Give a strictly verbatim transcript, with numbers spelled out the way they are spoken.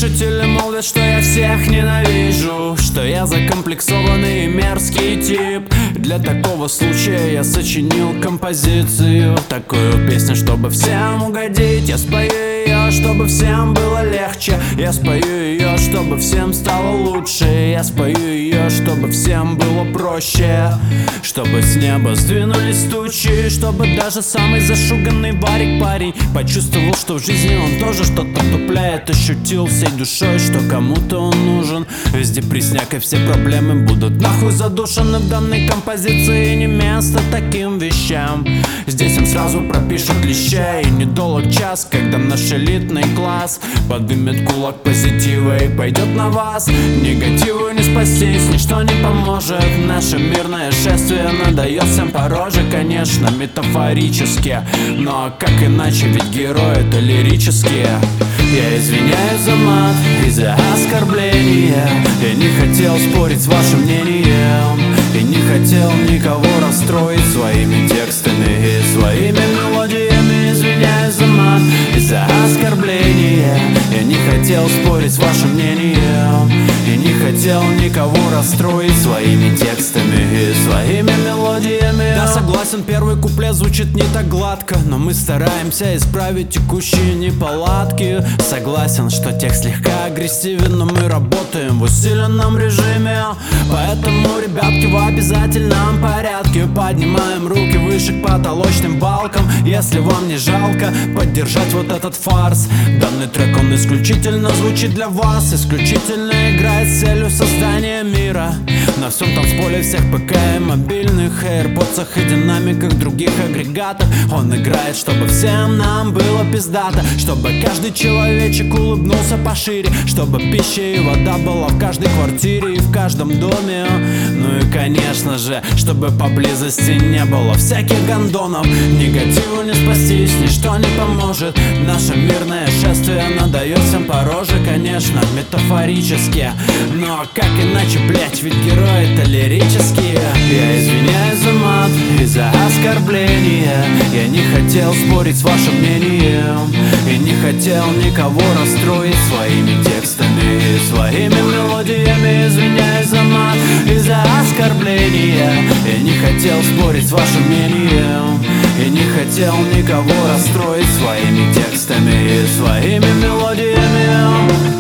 Слушатели молвят, что я всех ненавижу, что я закомплексованный и мерзкий тип. Для такого случая я сочинил композицию, такую песню, чтобы всем угодить. Я спою ее, чтобы всем было легче. Я спою ее, чтобы всем стало лучше. Я спою ее, чтобы всем было проще. Чтобы с неба сдвинулись тучи, чтобы даже самый зашуганный варик парень почувствовал, что в жизни он тоже что-то тупляет. Ощутил всей душой, что кому-то он нужен. Везде пресняк и все проблемы будут нахуй задушены. В данной композиции не место таким вещам. Здесь им сразу пропишут клише. И недолг час, когда наш элитный класс подымет кулак позитива и пойдет на вас. Негативу не спастись, ничто не поможет. Наше мирное шествие надает всем по роже, конечно, метафорически. Но как иначе, ведь герои это лирические. Я извиняюсь за мат и за оскорбления. Я не хотел спорить с вашим мнением и не хотел никого расстроить своими текстами и своими мелодиями. Извиняюсь за мат и за оскорбления. Я не хотел спорить с вашим мнением и не хотел никого расстроить своими текстами и своими мелодиями. Да, согласен, первый куплет звучит не так гладко, но мы стараемся исправить текущие неполадки. Согласен, что текст слегка агрессивен, но мы работаем в усиленном режиме. Поэтому, ребятки, в обязательном порядке поднимаем руки выше к потолочным балкам. Если вам не жалко поддержать вот этот фарс, данный трек, он исключительно звучит для вас, исключительно играет с целью создания мира. На всем танцполе всех ПК и мобильных, AirPods и динамиках других агрегатов. Он играет, чтобы всем нам было пиздато, чтобы каждый человечек улыбнулся пошире, чтобы пища и вода была в каждой квартире и в каждом доме. Ну и конечно же, чтобы поблизости не было всяких гондонов. Негативу не спастись, ничто не поможет. Наше мирное шествие надает всем по роже, конечно, метафорически. Но как иначе, блять, ведь герои это лирические. Я извиняюсь за мат и за оскорбления. Я не хотел спорить с вашим мнением и не хотел никого расстроить своими текстами и своими мелодиями. Извиняюсь за мат и за оскорбления. Я не хотел спорить с вашим мнением и не хотел никого расстроить своими текстами и своими мелодиями.